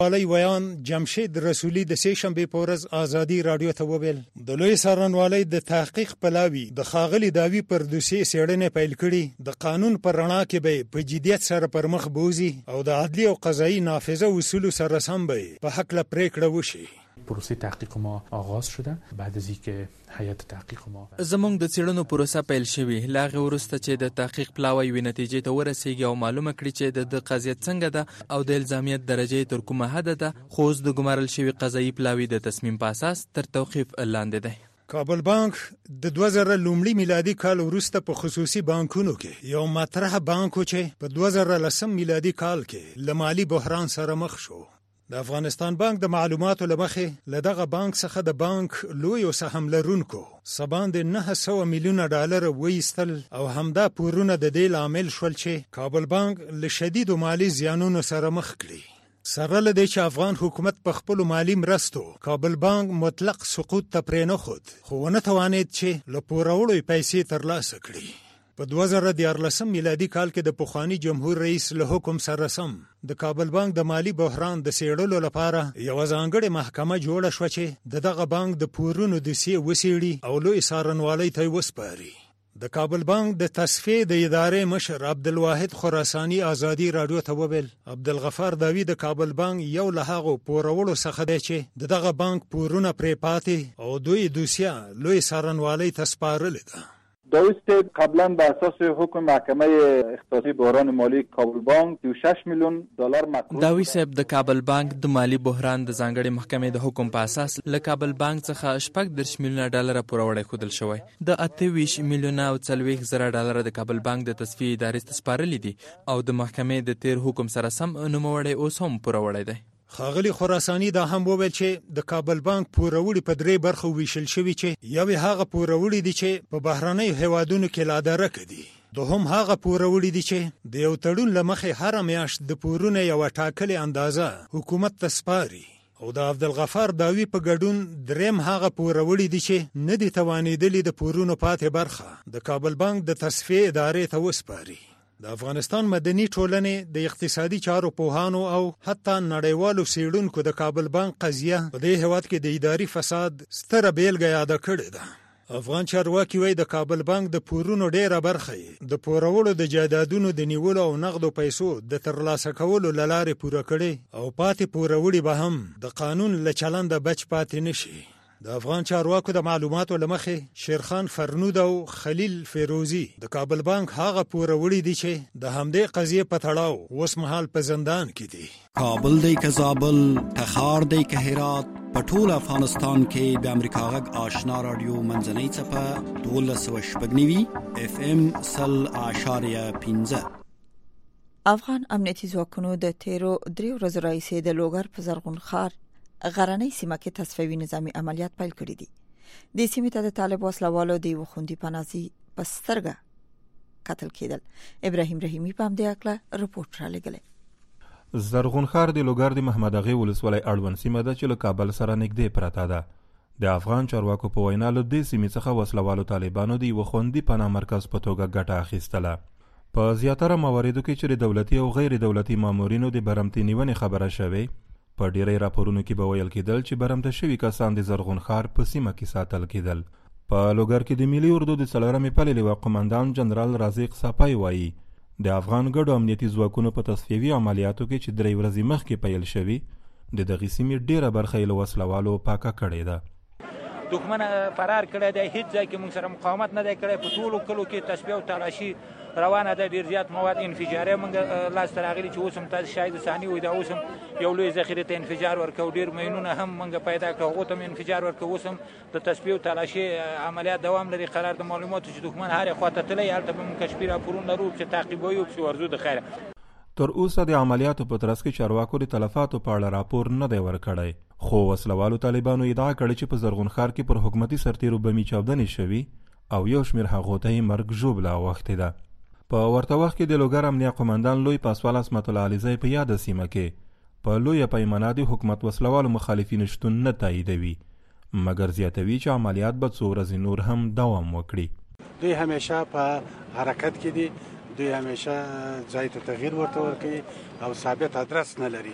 والی ویان جمشید رسولی د سې شنبې په ورځ ازادي رادیو ته وویل د لوی څارنوالۍ د تحقیق پلاوي د ښاغلي داوی پر دوسیې څېړنې پیل کړي د قانون پر رڼا کې به په جدیت سره پر مخ بوزي او د عدلي او قضایي نافذه اصولو سره سم به په هکله پریکړه وشي. پروسه تحقیق ما آغاز شده بعد از اینکه هیئت تحقیق ما زموږ د څېړنو پروسه پیل شوې لا غو وروسته چې د تحقیق پلاوی وی نتیجې ته ورسیږي او معلومه کړي چې د قضیت څنګه ده او د الزامیت درجه تر کومه حد ده خو د ګمارل شوی قضایي پلاوی د تصمیم په اساس تر توقیف لاندې ده. کابل بانک د 2000 لومړي میلادي کال وروسته په خصوصي بانکونو کې یو مطرح بانک چې په 2010 میلادي کال کې له مالي بحران سره مخ شو. د افغانستان بانک د معلوماتو لمخې له دغه بانک څخه د بانک لوی سهم لرونکو سباند $900 میلیونه وایستل او همدا پورونه د دې لامل شول چې کابل بانک له شدید مالی زیانونو سره مخ کړي. سره له دې چې افغان حکومت په خپل مالی مرستو کابل بانک مطلق سقوط ته پرې نه خود خو ونه توانید چې له پورولو پیسې ترلاسه کړي. په 2014 میلادي کال کې د پخوانی جمهور رئیس له حکم سره سم د کابل بانک د مالی بحران د څېړلو لپاره یو ځانګړې محکمه جوړه شوه چې دغه بانک د پورونو دوسیې وڅېړي او لوی څارنوالۍ ته وسپاري. د کابل بانک د تصفیې د ادارې مشر عبدالواحد خراساني ازادي رادیو ته وویل عبدالغفار داوی د کابل بانک یو له هغو پورولو څخه دی چې دغه بانک پورونه پرې پاتې او دوی دوسیه لوی څارنوالۍ ته سپارلې ده. داوود صاحب قبلا به اساس حکم محکمه اختصاصی بحران مالی کابل بانک $36 میلیون مقروض. داوود صاحب د کابل بانک د مالی بحران د ځانګړي محکمې د حکم په اساس له کابل بانک څخه $36 میلیونه پورونه خودل شوی. د $28 میلیونه او $40,000 د کابل بانک د تصفیې ادارې ته سپارلې دي او د محکمې د تیر حکم سره سم نوموړی اوس هم پورونه دی. ښاغلي خراساني دا هم وویل چې د کابل بانک پوروړي په 3 برخو ویشل شوي چې یو هغه پوروړي دي چې په بهرنیو هیوادونو کې لا درکه دي. دوهم هغه پوروړي دي چې د یو تړون له مخې هر میاشت د پورونه یو ټاکلې اندازه حکومت ته سپاري او د عبدالغفار داوی په ګډون دریم هغه پوروړي دي چې نه دي توانېدلي د پورونو پاتې برخه د کابل بانک د تصفیې ادارې ته وسپاري. د افغانستان مدني ټولنې د اقتصادي چارو پوهانو او حتی نړیوالو څېړونکو د کابل بانک قضیه په دې هېواد کې د اداري فساد ستره بیلګه یاده کړې ده. افغان چارواکي وایي د کابل بانک د پورونو ډیره برخه د پورولو د جایدادونو د نیولو او نغدو پیسو د ترلاسه کولو له لارې پوره کړي او پاتې پوروړي به هم د قانون له چلنده بچ پاتې نشي. د افغان چارواکو د معلوماتو لمخې شیرخان فرنود او خلیل فیروزی د کابل بانک هغه پوروړي دي چې د همدې قضیې په تړاو اوس مهال په زندان کې دي. کابل دی که زابل، تخار دی که هرات، په ټول افغانستان کې د امریکا غږ آشنا رادیو منځنۍ څپه 1290 FM 0.15. افغان امنیتي ځواکونو د تیرو 3 ورځو راهیسې د لوګر په زرغون خار غرنۍ سیمه کې تصفیوي نظامی عملیات پیل کړي دي. د سیمې ته د طالب وسلوالو د یو خوندي پناهي په سترګه قتل کېدل. ابراهیم رحیمی په همدې اړه رپورټ را لګلې. زرغون خار د لوګر د محمد اغه ولسوالۍ اړوند سیمه ده چې له کابل سره نږدې پراته ده. د افغان چارواکو په وینا له دې سیمې څخه وسلوالو طالبانو د یو خوندي پناه مرکز په توګه ګټه اخیستله. په زیاتره مواردو کې چې دولتي او غیر دولتي مامورینو د برمتي نیونې خبره شوې، په ډیری راپورونو کې به ویل کېدل چې برمته شوي کسان د زرغون خار په سیمه کې ساتل کېدل. په لوګر کې د ملي اردو د 4مې پلې لواء قماندان جنرال رازق صافی وایي د افغان ګډو امنیتي ځواکونو په تصفیوي عملیاتو کې چې 3 ورځې مخکې پیل شوي د دغې سیمې ډیره برخه یې له وسلوالو پاکه کړې ده. دښمن فرار کړی دی، هیڅ ځای کې موږ سره مقاومت نه دی کړی. په ټولو کلو کې تصفیه او تلاشي روانه ده. ډېر زیات مواد انفجاري موږ لاسته راغلي چې اوس هم تاسو شاید ثاني وي دا اوس هم یو لوی ذخیره ته انفجار ورکړو. ډېر مینونه هم موږ پیدا کړو، هغو ته هم انفجار ورکړو. اوس هم د تصفیه او تلاشي عملیات دوام لري. قرار د معلوماتو چې دښمن هرې خواته تللی هلته به موږ کشفي راپورونه لرو چې تعقیبوي او پسې ورځو د خیره. تر اوسه د عملیاتو په ترڅ کې چارواکو د تلفاتو په اړه راپور نه دی ورکړی، خو وسلوالو طالبانو ادعا کړې چې په زرغون خار کې پر حکومتي سرتیرو بمي چاودنې شوي او یو شمېر هغو ته یې مرګ ژوبله اوښتې ده. په ورته وخت کې د لوګر امنیه قماندان لوی پاسوال عصمت الله علیزی په یاده سیمه کې په لویه پیمانه د حکومت وسلوالو مخالفینو شتون نه تاییدوي، مګر زیاتوي چې عملیات به څو ورځې نور هم دوام وکړي. دوی همیشه په حرکت کې دي، دوی همیشه ځای ته تغییر ورته ورکوي او ثابت ادرس نه لري.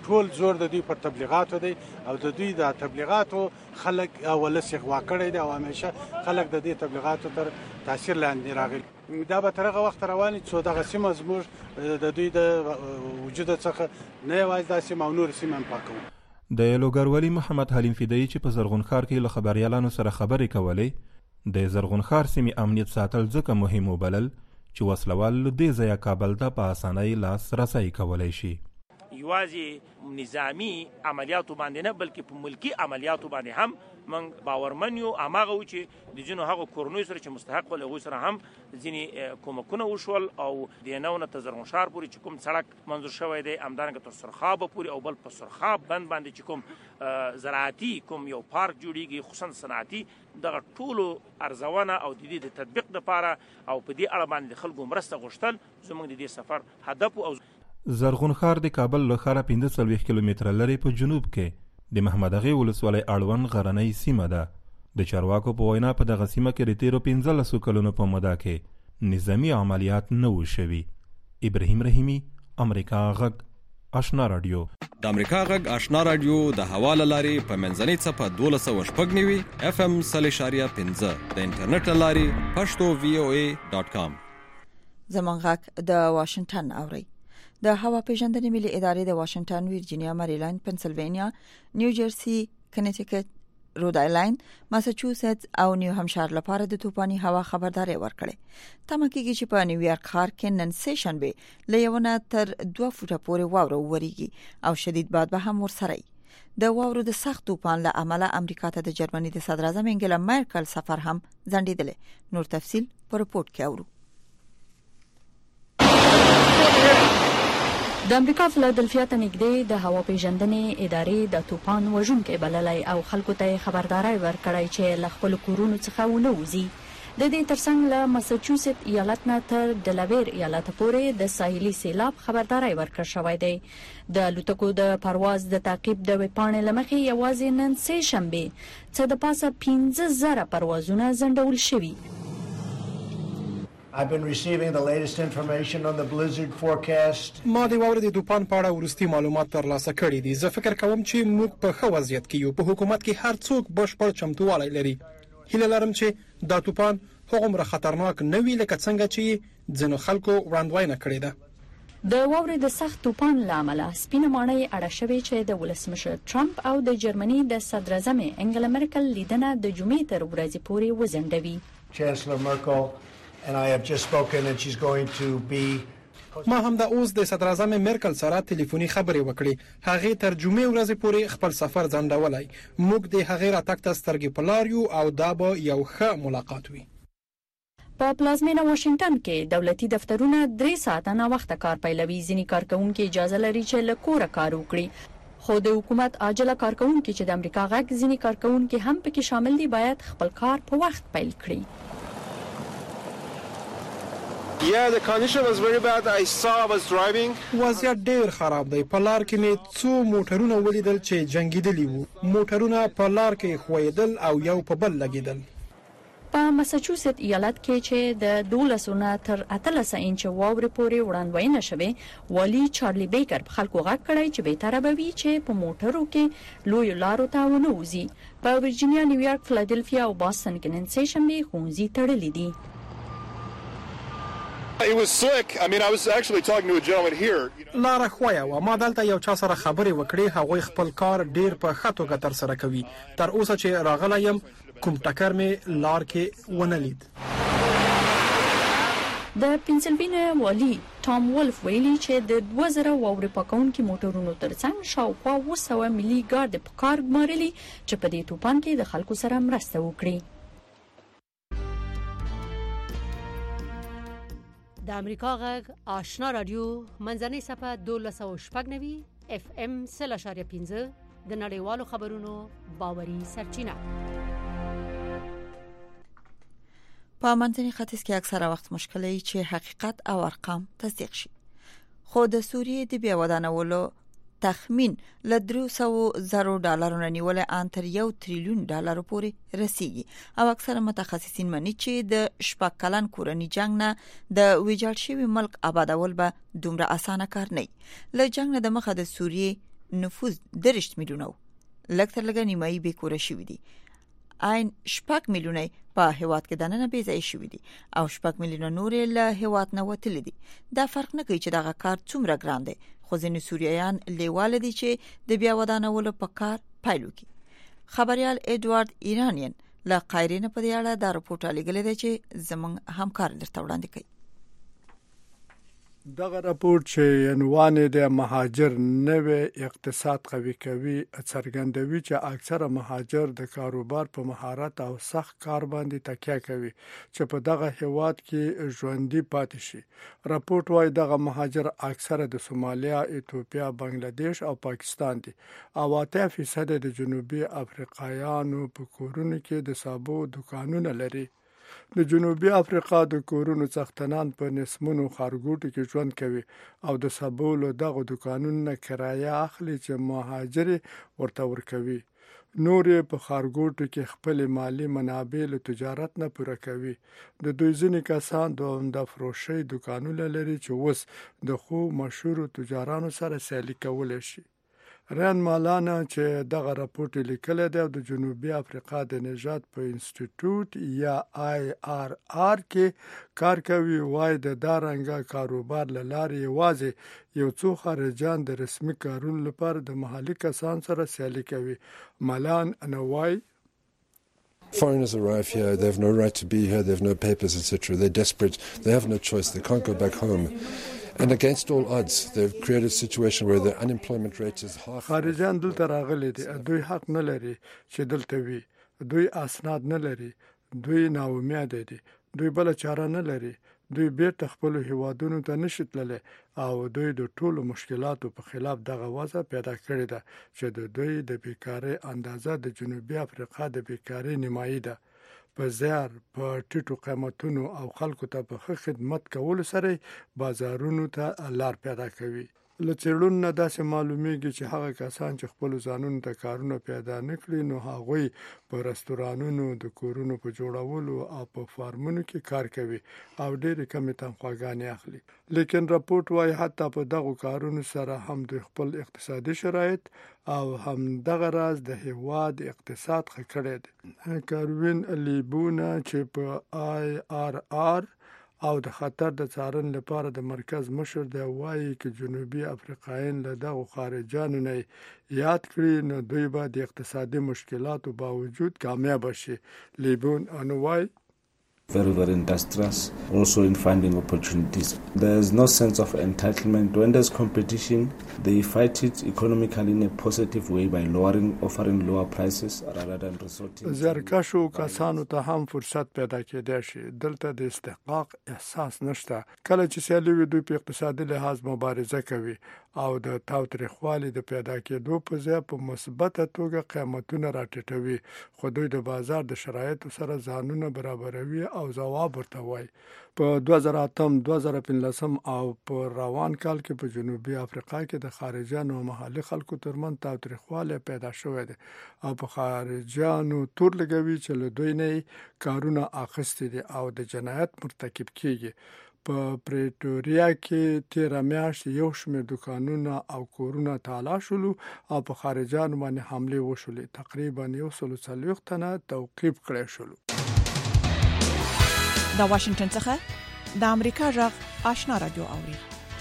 ټول زور د دوی پر تبلیغاتو دی او د دوی د تبلیغاتو خلک ولس غوا کړی دی او همیشه خلک د دې تبلیغاتو تر تاثیر لاندې راغلي. دا به تر هغه وخت رواني څو دغه سیمه زموږ د دوی د وجود څخه نه یوازې دا سیمه او نور سیمه هم پاکوي. د لوګر محمد حلیم فدایي چې په زرغون خار کې له خبريالانو سره خبرې کولې د زرغون خار سیمې امنیت ساتل ځکه مهم وبلل چې وسلوال دې ځای کابل ته په اسانۍ لاس رسۍ کولای شي. یوازې نظامی عملیاتو باندې نه بلکې په ملکی عملیاتو باندې هم من باورمن یو اماغه و چې د جنو هغه کورنوي سره چې مستحق ول هغه سره هم ځینی کومکونه وشول او د نوونه تزرغون شهر پورې چې کوم سړک منظور شوی دی امدارنګ تر سرخاب پورې او بل په سرخاب بند باندې چې کوم زراعتي کوم یو پارک جوړیږي خصوصا صنعتي دغه ټولو ارزونه او د دې د تطبیق لپاره او په دې اړه باندې خلکو مرسته غوښتل زموږ د دې سفر هدف او زرغون خار د کابل له ښاره 15 کیلومتره لري په جنوب کې د محمد اغې ولسوالۍ اړوند غرنۍ سیمه ده. د چارواکو په وینا په دغه سیمه کې د تیرو 15 کلونو په موده کې نظامی عملیات نه و شوي. ابراهیم رحیمی، امریکا غږ آشنا رادیو. د امریکا غږ آشنا رادیو د حواله لاري په منځنۍ صفه 12.9 FM 3.15 د انټرنیټ لاري pashto.voa.com. زمونږ غږ د واشنگټن اوري. د هوا پیژندنې ملي ادارې د واشنگټن، ویرجینیا، مریلند، پنسلوانیا، نیو جرسي، کنیټیکټ، رود آیلند، ماساچوسټس او نیو همشایر لپاره د طوفاني هوا خبرداري ورکړه. تمه کېږي چې په نیویارک ښار کې نن سه شنبه له 1 تر 2 فوټه پورې واوره ووريږي او شدید باد به هم ورسره وي. د واورو د سخت طوفان له امله امریکا ته د جرمني د صدر اعظم انګلا مرکل سفر هم ځنډیدل. نور تفصيل په رپورت کې اورو. د امریکا فلادلفیا ته نږدې د هوا پیژندنې ادارې د طوفان وژونکي بللای او خلکو ته خبرداري ورکړای چې له خپل کورونو څخه ونه وځي. د دې ترڅنګ له ماساچوسټس ایالت نه تر ډلاویر ایالت پورې د ساحلي سیلاب خبرداري ورکړ شوې ده. د لوتکو د پرواز د تعقیب د وپاڼې لمخې یوازې نن سه شنبه څه د پاسه 15,000 پروازونه ځنډول شوي. I've been receiving the latest information on the blizzard forecast. ما د واورې د طوفان په اړه ورستي معلومات ترلاسه کړي دي. زه فکر کوم چې موږ په ښه وضعیت کې یو. په حکومت کې هر څوک بشپړ چمتووالی لري. هیله لرم چې دا طوفان هغومره خطرناک نه وي لکه څنګه چې ځینو خلکو وړاندوینه کړې ده. د واورې د سخت طوفان لامل سپینه ماڼۍ اړه شوې چې د ولسمشر ټرمپ او د جرمني د صدر اعظم انګلا مرکل لیدنه د جمعې تر ورځې پورې وځنډوي. Chancellor Merkel and I have just spoken and she's going to be ما هم د اوس د صدر اعظم مرکل سره ټلیفوني خبرې وکړې. هغه تر جمعې ورځې پورې خپل سفر ځنډولای. موږ د هغه راتګ ته سترګې په لار یو او دا به یو ښه ملاقات وي. په پلازمینه واشنگټن کې دولتي دفترونه 3 ساعته نه وخت کار پیلوي. ځینی کارکونکو اجازه لري چې له کوره کار وکړي. خو د حکومت عاجله کارکونکو چې د امریکا غږ ځینی کارکونکو هم پکې شامل دي باید خپل کار په وخت پیل کړي. Yeah, the condition was very bad. I was driving. وضعیت ډېر خراب دی. په لار کې مې څو موټرونه ولیدل چې جنگیدلی وو. موټرونه په لار کې خویدل او یو په بل لګیدل. په ماساچوسټس ایالت کې چې د 12 تر 18 انچ واورې پورې وړاندوینه شوه، والی چارلی بیکر خلکو غږ کړی چې به تر به وي چې په موټرو کې لوی لارو ته ونه وځي. په ورجینیا، نیویارک، فلادلفیا او باستن کې نن سه شنبه ښوونځي تړلي دي. It was slick. I mean, I was actually talking to a gentleman here. لاره خویا و ما دلته یو چا سره خبرې وکړې. هغوی خپل کار ډیر په ښه توګه تر سره کوي. تر اوسه چې راغلی یم کوم ټکر مې لار کې ونه لید. د پنسلوانیا والی ټام ولف ویلي چې د 2000 واورې پاکونکو موټرونو ترڅنګ شاوخوا 200 ملي ګارد په کار ګمارلي چې په دې طوفان کې د خلکو سره مرسته وکړي. د امریکا غږ آشنا رادیو منځنۍ صفه 12.9 FM 3.15 د نړیوالو خبرونو باوري سرچینه. په منځني ختیځ کې اکثره وخت مشکل دی چې حقیقت او ارقام تصدیق شي. خو د سوریې د بیا ودانولو تخمین له $300,000 نیول ان تر $1 تریلیون پورې رسیږي او اکثره متخصصین مني چې د شپږ کلن کورنی جنگ نه د ویجاړ شوی ملک آبادول به دومره اسانه کار نه. له جنگ نه د مخه د سوریې نفوذ 3 میلیونه لږ تر لږه نیمایي بې کوره شوي دي. عین 6 میلیونه په هیواد کې دننه بې ځای شوي دي او 6 میلیونه نور له هیواد نه وتلي دي. دا فرق نه کوي چې دغه کار څومره ګران دی، خو ځینې سوریایان لیواله دي چې د بیا ودانولو په کار پیل وکړي. خبريال ایډوارد ایرانین له قاهره نه په دې اړه دا راپورټ لیکلی دی چې زموږ همکار درته وړاندې کوي. دغه راپورټ چې عنوان د مهاجر نوې اقتصاد قوي کوي څرګندوي چې اکثره مهاجر د کاروبار په مهارت او سخت کار باندې تکیه کوي چې په دغه هیواد کې ژوندۍ پاتې شي. راپورټ وايي دغه مهاجر اکثره د سومالیا، ایتوپیا، بنگلاديش او پاکستان دي او 8% د جنوبي افریقایانو په کورونو کې د صابو دکانونه لري. د جنوبي افریقا د کورونو څښتنان په نسمونو خارګوټو کې ژوند کوي او د سبولو دغه دکانونو کرایه اخلي چې مهاجر ورته ورکوي. نور په خارګوټو کې خپل مالی منابع له تجارت نه پوره کوي. د دوی ځینې کسان د فروشي دکانونه لري چې اوس د خو مشهور تجارانو سره سیالي کولای شي. ران مالانا چې دغه راپورټ لیکلی دی د جنوبي افریقا د نژاد په انسټیټیوټ یا IRR کې کار کوي، وایي د دارنګه کاروبار له لارې یوازې یو څو خارجان د رسمي کارونو لپاره د محلي کسان سره سیالي کوي. مالان انوای Foreigners arrive here, they have no right to be here, they have no papers, etc. They're desperate, they have no choice, they can't go back home. And against all odds, they've created a situation where the unemployment rate is half. خارجان دلته راغلي دي، دوی حق نه لري چې دلته وي، دوی اسناد نه لري، دوی ناامید دي، دوی بل چاره نه لري، دوی بیرته خپل هیوادونو ته نشي تللی او دوی د ټولو مشکلاتو په خلاف دغه وضع پیدا کړې ده چې د دوی د بیکاری اندازه د جنوبي افریقا د بیکاری نیمایي ده. په زیار په ټیټو قیمتونو او خلکو ته په ښه خدمت کولو سره بازارونو ته لار پیدا کوي. له څېړنو نه داسې معلومیږي چې هغه کسان چې خپل ځانونو ته کارونه پیدا نه کړي نو هغوی په رستورانونو، د کورونو په جوړولو او په فارمونو کې کار کوي او ډېرې کمې تنخواګانې اخلي. لیکن راپورټ وايي حتی په دغو کارونو سره هم د خپل اقتصادي شرایط او هم دغه راز د هیواد اقتصاد ښه کړی دی. کاروین لیبونه چې په IRR او د خطر د څارن لپاره د مرکز مشر دی وایي چې جنوبي افریقایان له دغو خارجانو نه یاد کړي نو دوی به د اقتصادي مشکلاتو باوجود کامیاب شي. لیبون انوای very, very industrious, also in finding opportunities. There's no sense of entitlement. When there's competition, they fight it economically in a positive way by offering lower prices rather than resorting. زرکشو کسانو ته هم فرصت پیدا کېدای شي. دلته د استحقاق احساس نشته. کله چې سیالي وي دوی په اقتصادي لحاظ مبارزه کوي او د تاوتریخوالي د پیدا کېدو په ځای په مثبته توګه قیمتونه راټیټوي، خو دوی د بازار د شرایطو سره ځانونه برابروي او ځواب ورته وایي. په 2008 2015 او په روان کال کې په جنوبي افریقا کې د خارجانو او محلي خلکو ترمنځ تاوتریخوالی پیدا شوی دی او په خارجانو تور لګوي چې له دوی نه کارونه اخیستي دي او د جنایت مرتکب کیږي. په پریټوریا کې تیر میاشت یو شمېر دکانونه او کورونه تالا شول او په خارجانو باندې حمله وشولې. تقریبا 140 تنه توقیف کړي شول. دا واشنگټن څخه د امریکا غږ آشنا رادیو اوري.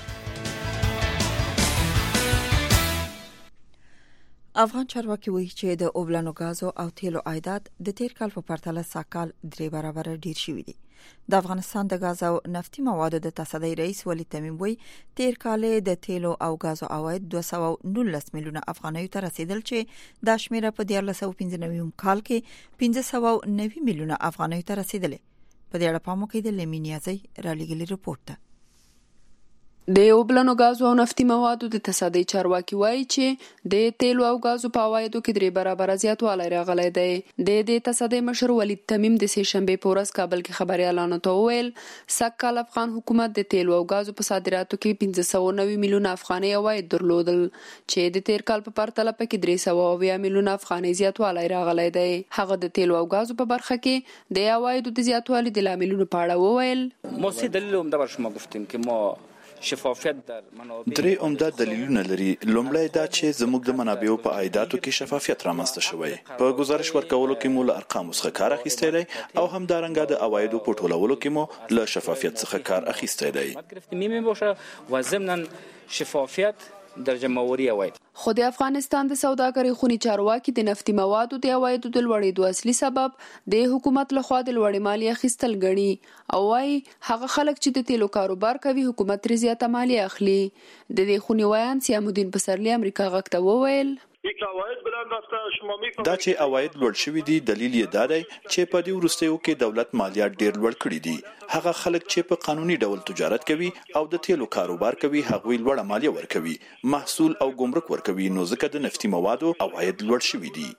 افغان چارواکي وایي چې د اوبلانو غازو او تیلو عایدات د تیر کال په پرتله ساکال 3 برابر ډیر شوي دي. د افغانستان د غاز او نفتي موادو د تصدۍ رئیس ولی تمیم وایي تیر کال د تیلو او غازو عواید 219 میلیونه افغانیو ته رسیدل چې د شمیره په 1995 کال کې 590 میلیونه افغانیو ته رسیدل. په دې اړه پام وکړئ د لمینیازي را لګلي رپورټ ته. د اوبلانو غازو او نفتي موادو د تصدۍ چارواکي وایي چې د تیلو او غازو په عوایدو کې 3 برابر زیاتوالی راغلی دی. د تصدۍ مشر ولید تمیم د سه شنبه په ورځ کابل کې خبريالانو ته وویل سکهال افغان حکومت د تیلو او غازو په صادراتو کې 590 میلیونه افغاني عواید درلودل چې د تیر کال په پرتله پکې 320 میلیونه افغاني زیاتوالی راغلی دی. هغه د تیلو او غازو په برخه کې د عوایدو د زیاتوالي د لاملونو په اړه وویل. ما سه دلیل هم در شما گفتیم که ما شفافیت در منابع. درې عمده دلیلونه لري. لومړی دا چې زموږ د منابعو په عایداتو کې شفافیت رامنځته شوی. په گزارش ورکولو کې مو له ارقامو څخه کار اخیستی دی او همدارنګه د عوایدو په ټولولو کې مو له شفافیت څخه کار اخیستی دی. میمه باشه و ضمن شفافیت در جمعوری عواید. خو د افغانستان د سوداګرۍ خونی چارواکي د نفتي موادو د عوایدو د لوړېدو اصلي سبب د حکومت لخوا د لوړې مالیه اخیستل ګڼي او وايي هغه خلک چې د تیلو کاروبار کوي حکومت ترې زیاته مالیه اخلي. د دې خونی وایان سیام الدین پسرلی امریکا غږ ته وویل دا چې عواید لوړ شوي دي دلیل یې دا دی چې په دې وروستیو کې دولت مالیات ډیر لوړ کړي دي. هغه خلک چې په قانوني ډول تجارت کوي او د تیلو کاروبار کوي هغوی لوړه مالیه ورکوي، محصول او ګمرک ورکوي، نو ځکه د نفتي موادو عواید لوړ شوي دي.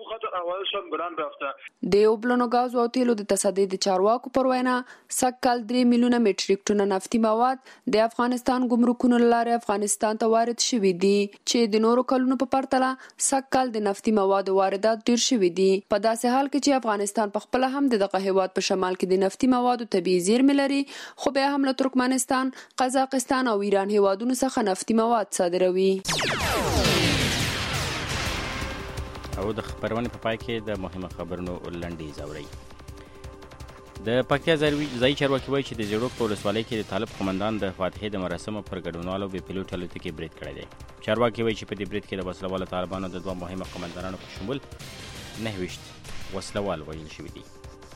د اوبلنو غاز او تیلو د تصدۍ د چارواکو پر وینا سږکال 3 میلیونه میټریک ټن نفتي مواد د افغانستان ګمرکونو لاره افغانستان ته وارد شوي دي چې د نورو کلونو په پرتله سږکال د نفتي موادو واردات ډیر شوي دي. په داسې حال کې چې افغانستان په خپل هم دغه هیواد په شمال کې د نفتي موادو طبيعي زیرمې لري، خو بیا هم له ترکمنستان، قزاقستان او ایران هیوادونو څخه نفتي مواد صادروي. او د خبرونه په پای کې د مهمه خبرونو لنډیز اوري. د پکتیا ځای چارواکي وایي چې د زیړوک په ولسوالۍ کې د طالب قومندان د فاتحې د مراسمو پر ګډونوالو بې پیلوټ الوتکې برید کړی دی. چارواکي وایي چې په دې برید کې د وسلوالو طالبانو د 2 مهمه قومندانانو په شمول 29 وسلوال وژل شوي دي.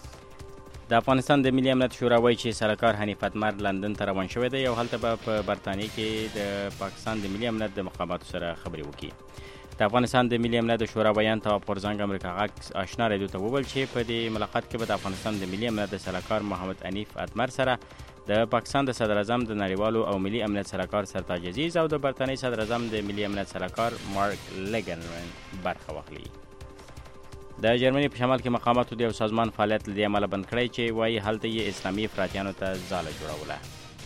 د افغانستان د ملي امنیت شورا وایي چې سرکار حنیف اتمر لندن ته روان شوی دی او هلته به په برطانیه کې د پاکستان د ملي امنیت د مقاماتو سره خبرې وکړي. د افغانستان د ملي امنیت شورا بیان ته پرزنګ امریکا غږ آشنا رادیو ته وویل چې په دې ملاقات کې به د افغانستان د ملي امنیت سلاکار محمد حنیف اتمر سره د پاکستان د صدر اعظم د نړیوالو او ملي امنیت سلاکار سرتاج عزیز او د برتانیې صدر اعظم د ملي امنیت سلاکار مارک لګن برخه واخلي. د جرمني په شمال کې مقاماتو د یو سازمان فعالیت لدې عمله بند کړی چې وایي هلته یې اسلامي افراطیانو ته ځاله جوړوله.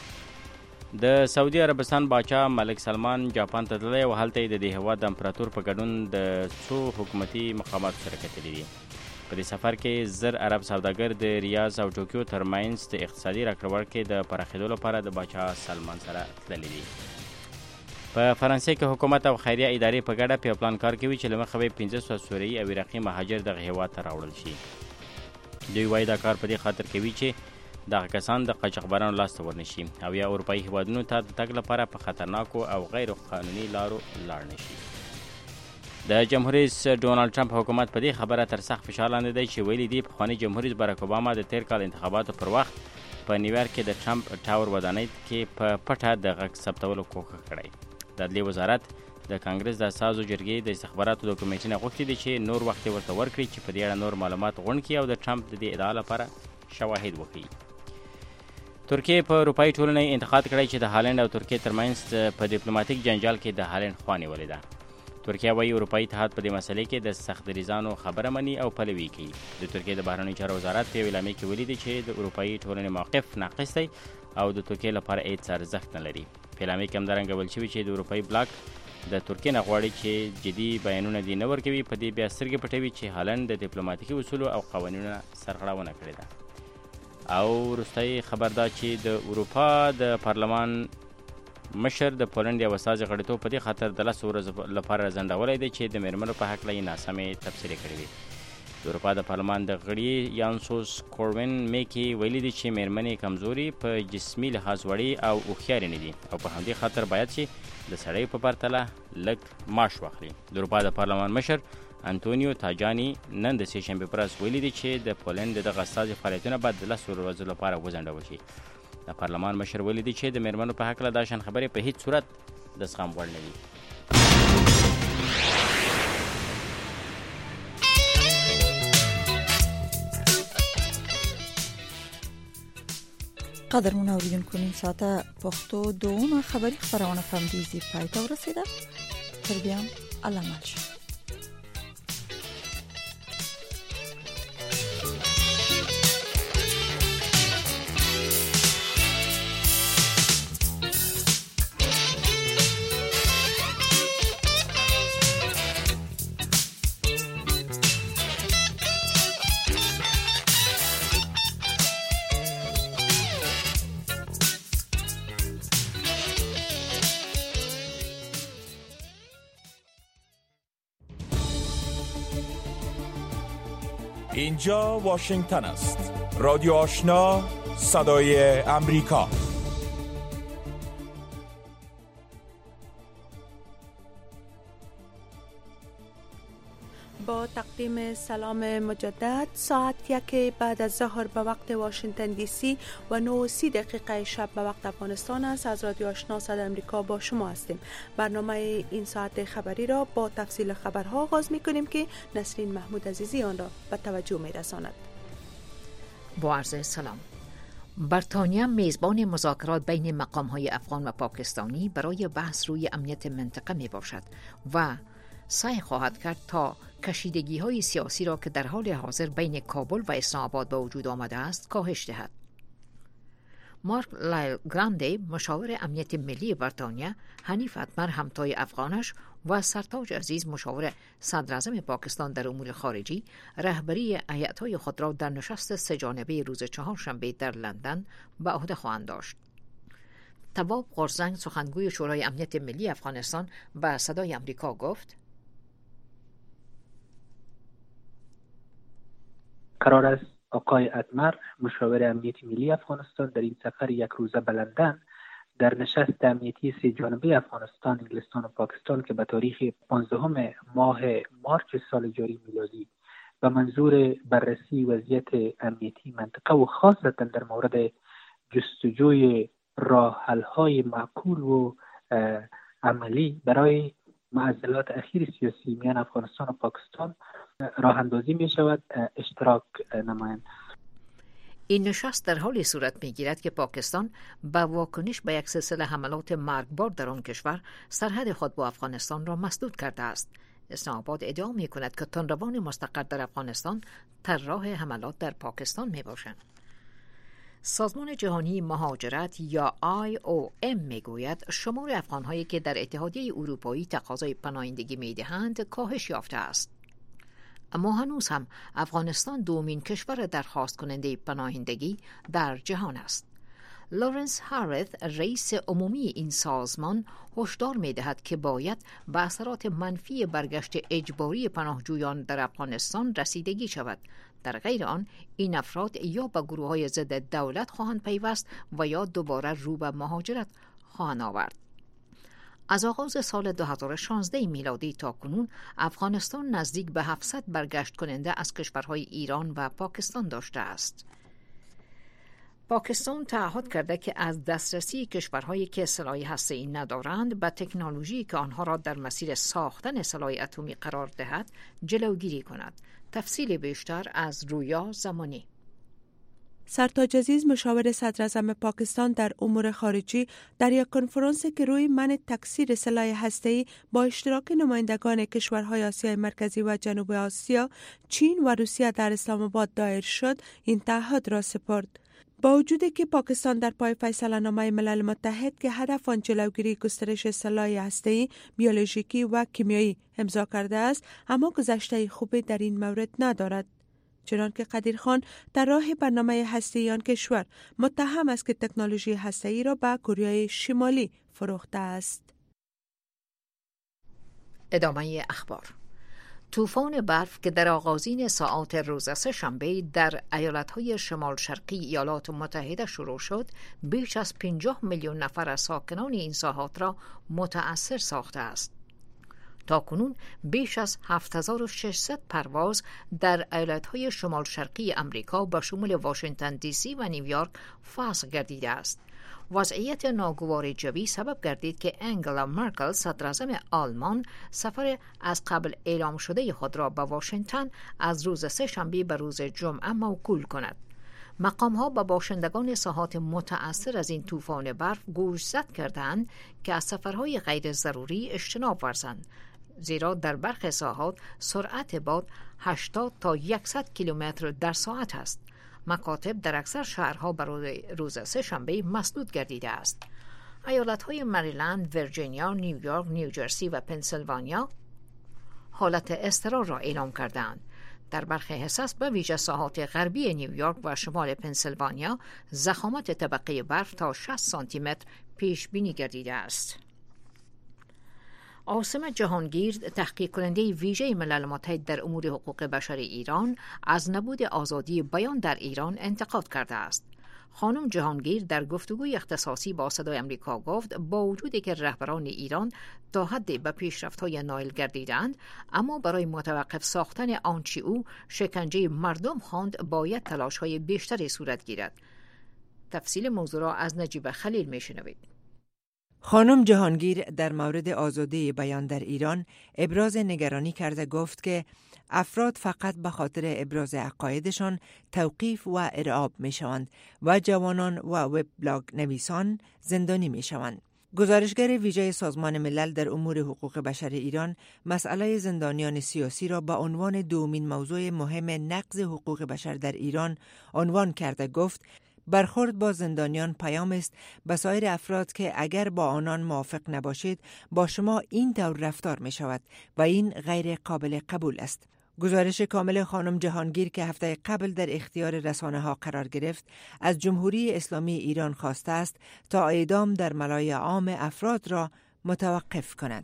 د سعودي عربستان باچا ملک سلمان جاپان ته تللی او هلته یې د دې هېواد د امپراتور په ګډون د څو حکومتي مقاماتو سره کتلي دي. په دې سفر کې 10 عرب سوداګر د ریاض او ټوکیو ترمنځ د اقتصادي راکړه ورکړې د پراخېدو لپاره د باچا سلمان سره تللي دي. په فرانسې کې حکومت او خیریه ادارې په ګډه په پلان کار کوي چې له مخه به 500 سوریایي او عراقي مهاجر دغه هېواد ته راوړل شي. دوی وایي دا کار په دې خاطر کوي چې دغه کسان د قاچاقبرانو لاسته ورنشي او یا اروپایي هیوادونو ته د تګ لپاره په خطرناکو او غیر قانوني لارو لاړ نشي. د جمهور رئیس ډونالد ټرمپ حکومت په دې خبره تر سخت فشار لاندې دی چې ویلي دي پخوانی جمهور رئیس باراک اوباما د تیر کال انتخاباتو پر وخت په نیویارک کې د ټرمپ ټاور ودانۍ کې په پټه د غږ ثبتولو کوښښ کړی. د عدلیې وزارت د کانګرس د اساسو جرګې د استخباراتو د کمیټې نه غوښتي دي چې نور وخت ورته ورکړي چې په دې اړه نور معلومات غونډ کړي او د ټرمپ د دې ادعا لپاره شواهد وښيي. ترکیه په اروپایي ټولنې انتقاد کړی چې د هالند او ترکیه ترمنځ په ډیپلوماټیک جنجال کې د هالند خوا نیولې ده. ترکیه وایي اروپایي اتحاد په دې مسلې کې د سخت دریځانو خبره مني او پلوي کوي. د ترکیه د بهرنیو چارو وزارت په یوه اعلامیه کې ویلي دي چې د اروپایي ټولنې موقف ناقص دی او د ترکیه لپاره هیڅ ارزښت نه لري. په اعلامیه کې همدارنګه ویل شوي چې د اروپایي بلاک د ترکیه نه غواړي چې جدي بیانونه دې نه ورکوي، په دې بیا سترګې پټوي چې هالند د ډیپلوماټیکي اصولو او قوانینو سرغړونه کړې ده. او وروستی خبر دا چې د اروپا د پارلمان مشر د پولند یو استازي غړیتوب په دې خاطر د 10 ورځو لپاره ځنډولی دی چې د میرمنو په هکله یې ناسمې تبصرې کړې دي. د اروپا د پارلمان د غړي یانسوس کوربین میکي ویلي دي چې میرمنې کمزوري په جسمي لحاظ وړي او هوښیارې نه دي او په همدې خاطر باید چې د سړی په پرتله لږ معاش واخلي. د اروپا د پارلمان مشر انټونیو تاجانی نن د سې شنبې پر ورځ ویلي دي چې د پولند دغه استازي فعالیتونه باید د 10 ورځو لپاره وځنډول شي. د پارلمان مشر ویلي دي چې د میرمنو په هکله دا شان خبرې په هیڅ صورت د زغم وړ نه دي. قدرمن اوریدونکو نیم ساعته پښتو دومره خبري خبرونه په همدې پای ته ورسېده. تر بیا الله مل شه. اینجا واشنگتن است. رادیو آشنا، صدای امریکا. با تقدیم سلام مجدد، ساعت 1 بعد از ظهر به وقت واشنگتن دی سی و 9:30 شب به وقت افغانستان است. از رادیو آشنا صدای امریکا با شما هستیم. برنامه این ساعت خبری را با تفصیل خبرها آغاز می کنیم که نسرین محمود عزیزی آن را به توجه می رساند. با عرض سلام. بریتانیا میزبان مذاکرات بین مقام‌های افغان و پاکستانی برای بحث روی امنیت منطقه می باشد و سعی خواهد کرد تا کشیدگی‌های سیاسی را که در حال حاضر بین کابل و اسلام آباد به وجود آمده است کاهش دهد. مارک لایل گراندی، مشاور امنیت ملی بریتانیا، حنیف اتمر همتای افغانش و سرتاج عزیز، مشاور صدراعظم پاکستان در امور خارجی، رهبری هیئت‌های خود را در نشست سه‌جانبه روز چهارشنبه در لندن به عهده خواهند داشت. تواب قرزنگ، سخنگوی شورای امنیت ملی افغانستان، به صدای امریکا گفت: قرار است آقای اتمر، مشاور امنیت ملی افغانستان، در این سفر یک روزه به لندن در نشست امنیتی سه‌جانبه افغانستان، انگلستان و پاکستان که به تاریخ 15 ماه مارچ سال جاری میلادی به منظور بررسی وضعیت امنیتی منطقه و خاصتا در مورد جستجوی راه حل‌های معقول و عملی برای معضلات اخیر سیاسی میان افغانستان و پاکستان راه اندازی می شود اشتراک نمایند. این نشست در حالی صورت می گیرد که پاکستان با واکنش به یک سلسله حملات مرگبار در آن کشور سرحد خود با افغانستان را مسدود کرده است. اسلام آباد ادعا می کند که تندروان مستقر در افغانستان طراح حملات در پاکستان می باشند. سازمان جهانی مهاجرت یا IOM میگوید شمار افغان‌هایی که در اتحادیه اروپایی تقاضای پناهندگی می‌دهند کاهش یافته است. اما هنوز هم افغانستان دومین کشور درخواست کننده پناهندگی در جهان است. لورنس هارث، رئیس عمومی این سازمان، هشدار می‌دهد که باید به اثرات منفی برگشت اجباری پناهجویان در افغانستان رسیدگی شود. در غیر آن این افراد یا به گروه‌های ضد دولت خواهند پیوست و یا دوباره رو به مهاجرت خواهند آورد. از آغاز سال 2016 میلادی تا کنون افغانستان نزدیک به 700 برگشت کننده از کشورهای ایران و پاکستان داشته است. پاکستان تعهد کرده که از دسترسی کشورهایی که سلاح هسته‌ای ندارند به تکنولوژی که آنها را در مسیر ساختن سلاح اتمی قرار دهد جلوگیری کند. تفصیل بیشتر از رویا زمانی. سرتاج عزیز، مشاور صدراعظم پاکستان در امور خارجی، در یک کنفرانسی که روی منع تکثیر سلاح هسته‌ای با اشتراک نمایندگان کشورهای آسیای مرکزی و جنوب آسیا، چین و روسیه در اسلام آباد دایر شد، این تعهد را سپرد. با وجودی که پاکستان در پای فیصله‌نامه ملل متحد که هدف آن جلوگیری گسترش سلاح هسته‌ای، بیولوژیکی و کیمیایی امضا کرده است، اما گذشته خوبی در این مورد ندارد. چنانکه قدیرخان در راه برنامه هسته‌ای آن کشور متهم است که تکنولوژی هسته‌ای را به کره شمالی فروخته است. ادامه اخبار. طوفان برف که در آغازین ساعات روز سه‌شنبه در ایالت‌های شمال شرقی ایالات متحده شروع شد، بیش از 50 میلیون نفر از ساکنان این ساحات را متأثر ساخته است. تاکنون بیش از 7600 پرواز در ایالت‌های شمال شرقی امریکا به شمول واشنگتن دی سی و نیویورک فصل گردیده است. وضعیت ناگوار جوی سبب گردید که انگلا مرکل، صدراعظم آلمان، سفر از قبل اعلام شده خود را به واشنگتن از روز سه‌شنبه به روز جمعه موکول کند. مقام‌ها به باشندگان ساحات متأثر از این طوفان برف گوشزد کردند که از سفرهای غیر ضروری اجتناب ورزند، زیرا در برخی ساحات سرعت باد 80 تا 100 کیلومتر در ساعت است. مکاتب در اکثر شهرها برای روز سه‌شنبه مسدود گردیده است. ایالت‌های مریلند، ویرجینیا، نیویورک، نیوجرسی و پنسیلوانیا حالت اضطرار را اعلام کردند. در برخی حصص به ویژه ساحات غربی نیویورک و شمال پنسیلوانیا ضخامت طبقه برف تا 60 سانتی متر پیش بینی گردیده است. عاصم جهانگیر، تحقیق کننده ویژه ملل متحد در امور حقوق بشر ایران، از نبود آزادی بیان در ایران انتقاد کرده است. خانم جهانگیر در گفتگوی اختصاصی با صدای آمریکا گفت با وجودی که رهبران ایران تا حدی به پیشرفت‌های نایل گردیدند، اما برای متوقف ساختن آنچه او شکنجه مردم خواند باید تلاش‌های بیشتری صورت گیرد. تفصیل موضوع را از نجیب خلیل می‌شنوید. خانم جهانگیر در مورد آزادی بیان در ایران ابراز نگرانی کرده گفت که افراد فقط به خاطر ابراز عقایدشان توقیف و ارعاب می شوند و جوانان و وبلاگ نویسان زندانی می شوند. گزارشگر ویژه سازمان ملل در امور حقوق بشر ایران مسئله زندانیان سیاسی را به عنوان دومین موضوع مهم نقض حقوق بشر در ایران عنوان کرده گفت برخورد با زندانیان پیام است به سایر افراد که اگر با آنان موافق نباشید با شما این طور رفتار می شود و این غیر قابل قبول است. گزارش کامل خانم جهانگیر که هفته قبل در اختیار رسانه ها قرار گرفت از جمهوری اسلامی ایران خواسته است تا اعدام در ملای عام افراد را متوقف کند.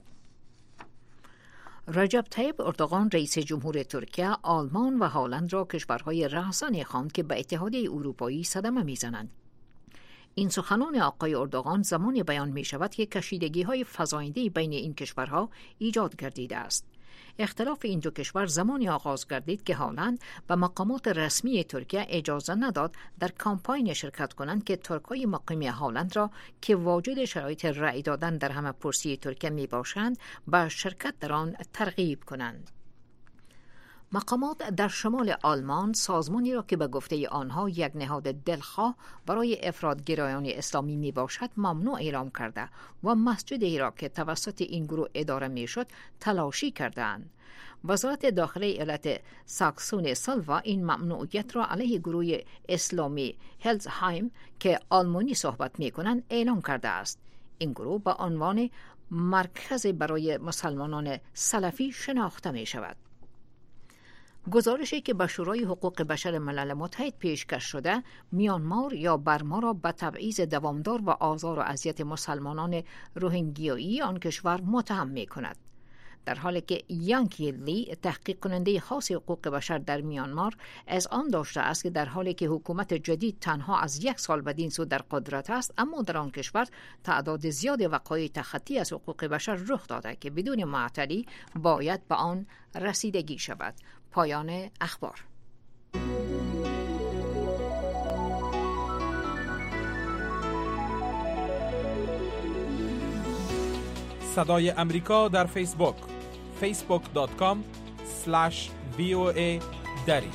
رجب طیب اردوغان رئیس جمهور ترکیه، آلمان و هلند را کشورهای رهزنی خواند که به اتحادیه اروپایی صدمه میزنند. این سخنان آقای اردوغان زمانی بیان می شود که کشیدگی‌های فزاینده بین این کشورها ایجاد گردیده است. اختلاف این دو کشور زمانی آغاز گردید که هلند به مقامات رسمی ترکیه اجازه نداد در کامپاین شرکت کنند که ترکای مقیم هلند را که واجد شرایط رأی دادن در همه پرسی ترکیه می باشند به شرکت در آن ترغیب کنند. مقامات در شمال آلمان سازمانی را که به گفته آنها یک نهاد دلخواه برای افراط‌گرایان اسلامی می باشد ممنوع اعلام کرده و مسجدی را که توسط این گروه اداره می شد تلاشی کردند. وزارت داخله ایالت ساکسون سالوا این ممنوعیت را علیه گروه اسلامی هلزهایم که آلمانی صحبت می کنند اعلام کرده است. این گروه به عنوان مرکز برای مسلمانان سلفی شناخته می شود. گزارشی که به شورای حقوق بشر ملل متحد پیشکش شده، میانمار یا برما را به تبعیض دوامدار و آزار و اذیت مسلمانان روهینگیایی آن کشور متهم می کند. در حالی که یانکی لی، تحقیق کننده خاص حقوق بشر در میانمار، از آن داشته است که در حالی که حکومت جدید تنها از 1 سال بدین سو در قدرت است، اما در آن کشور تعداد زیاد وقایع تخطی از حقوق بشر رخ داده که بدون معطلی باید به آن رسیدگی شود. پایان اخبار. صدای امریکا در فیسبوک facebook.com/VOA دری.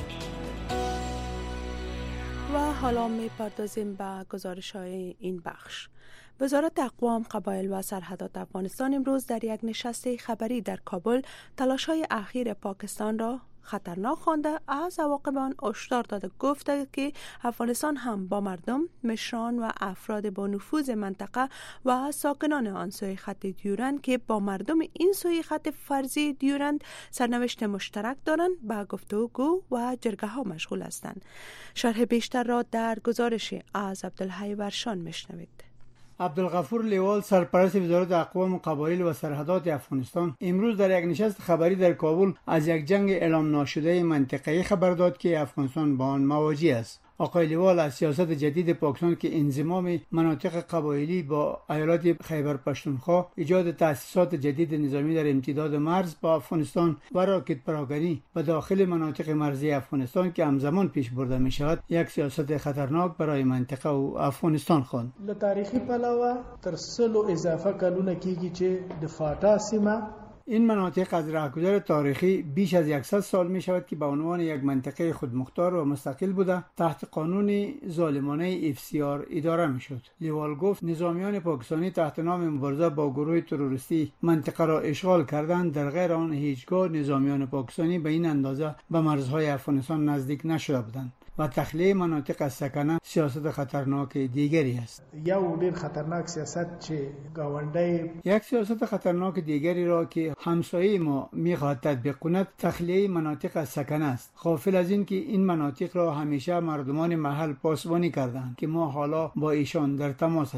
و حالا می پردازیم به گزارش های این بخش. وزارت اقوام، قبایل و سرحدات افغانستان امروز در یک نشست خبری در کابل تلاش‌های اخیر پاکستان را خطرناک خوانده از عواقب آن هشدار داده. گفته که افغانستان هم با مردم، مشران و افراد با نفوذ منطقه و ساکنان آن سوی خط دیورند که با مردم این سوی خط فرضی دیورند سرنوشت مشترک دارند به گفتگو و جرگه ها مشغول هستند. شرح بیشتر را در گزارش از عبدالحی ورشان میشنوید. عبدالغفور لیوال، سرپرست وزارت اقوام، قبایل و سرحدات افغانستان، امروز در یک نشست خبری در کابل از یک جنگ اعلام ناشده منطقه‌ای خبر داد که افغانستان با آن مواجه است. آقای لیوال از سیاست جدید پاکستان که انضمام مناطق قبایلی با ایالات خیبر پختونخوا، ایجاد تأسیسات جدید نظامی در امتداد مرز با افغانستان و راکت پراکنی به داخل مناطق مرزی افغانستان که همزمان پیش برده می شود، یک سیاست خطرناک برای منطقه و افغانستان خواند. له تاریخي پلوه تر 100 اضافه کلونه کیږي چې د فاټا سیمه این مناطق از رهگذر تاریخی بیش از 100 سال می شود که به عنوان یک منطقه خودمختار و مستقل بوده تحت قانون ظالمانه FCR اداره می شد. لیوال گفت نظامیان پاکستانی تحت نام مبارزه با گروه تروریستی منطقه را اشغال کردند، در غیر آن هیچگاه نظامیان پاکستانی به این اندازه به مرزهای افغانستان نزدیک نشده بودند و تخلیه مناطق از سکنه سیاست خطرناک دیگری است. یو ډیر خطرناک سیاست چې گاونډی یک سیاست خطرناک دیگری را که همسایه ما می‌خواهد تطبیق کند تخلیه مناطق از سکنه است، غافل از این که این مناطق را همیشه مردمان محل پاسبانی کردند که ما حالا با ایشان در تماس هستیم.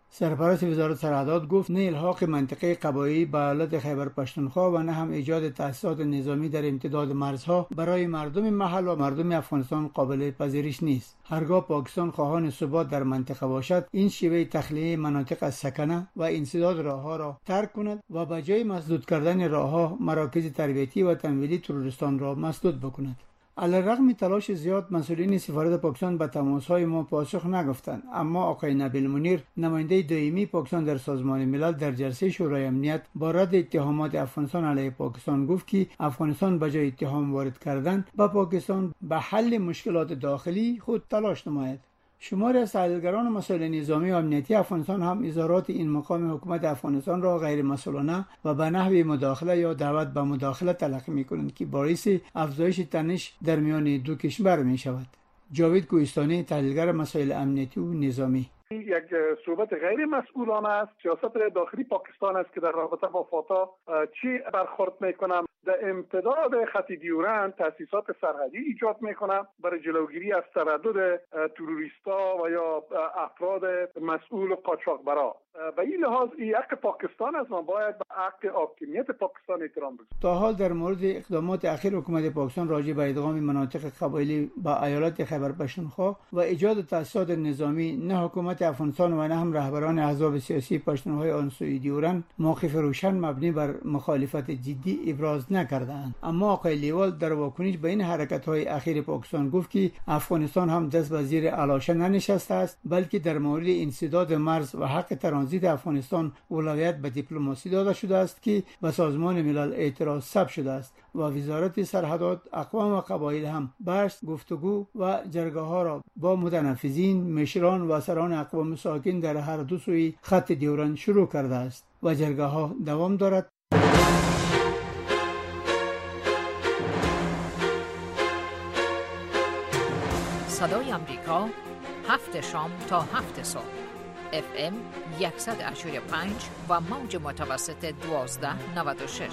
سرپرست وزارت سرحدات گفت نه الحاق منطقه قبایلی به ایالت خیبر پختونخوا و نه هم ایجاد تأسیسات نظامی در امتداد مرزها برای مردم محل و مردم افغانستان قابل پذیرش نیست. هرگاه پاکستان خواهان ثبات در منطقه باشد، این شیوه تخلیه مناطق از سکنه و انسداد راهها را ترک کند و به جای مسدود کردن راهها مراکز تربیتی و تمویلی تروریستان را مسدود بکند. علیرغم تلاش زیاد، مسئولین سفارت پاکستان به تماس‌های ما پاسخ نگفتند، اما آقای نبیل منیر، نماینده دائمی پاکستان در سازمان ملل، در جلسه شورای امنیت با رد اتهامات افغانستان علیه پاکستان گفت که افغانستان به جای اتهام وارد کردن به پاکستان به حل مشکلات داخلی خود تلاش نماید. شماری از تحلیلگران مسائل نظامی و امنیتی افغانستان هم اظهارات این مقام حکومت افغانستان را غیر مسئولانه و به نحو مداخله یا دعوت به مداخله تلقی می‌کنند که باعث افزایش تنش در میان دو کشور می‌شود. جاوید کوهستانی، تحلیلگر مسائل امنیتی و نظامی: یک صحبت غیر مسئولانه است. سیاست داخلی پاکستان است که در رابطه با فاتا چی برخورد میکنم. در امتداد خط دیورند تاسیسات سرحدی ایجاد میکنم برای جلوگیری از تردد تروریستا و یا افراد مسئول قاچاقبرا. و این لحاظ این حق پاکستان است و باید به حق حاکمیت پاکستان احترام بگذاریم. تا حال در مورد اقدامات اخیر حکومت پاکستان راجع به ادغام مناطق قبایلی با ایالت خیبر پختونخوا و ایجاد تاسیسات نظامی، نه حکومت افغانستان و نه هم رهبران احزاب سیاسی پشتونخوای آن سوی دیورند موقف روشن مبنی بر مخالفت جدی ابراز نکردند. اما آقای لیوال در واکنش به این حرکت‌های اخیر پاکستان گفت که افغانستان هم دست به زیر علاشه ننشسته است، بلکه در مورد انسداد مرز و حق ترانزیت افغانستان اولویت به دیپلماسی داده شده است که به سازمان ملل اعتراض ثبت شده است و وزارت سرحدات، اقوام و قبایل هم بحث، گفتگو و جرگه‌ها را با متنفذین، مشران و سران اقوام ساکن در هر دو سوی خط دیورند شروع کرده است و جرگه‌ها دوام دارد. صدای آمریکا، 7 شام تا 7 صبح، FM 100.5 و موج متوسط 1296.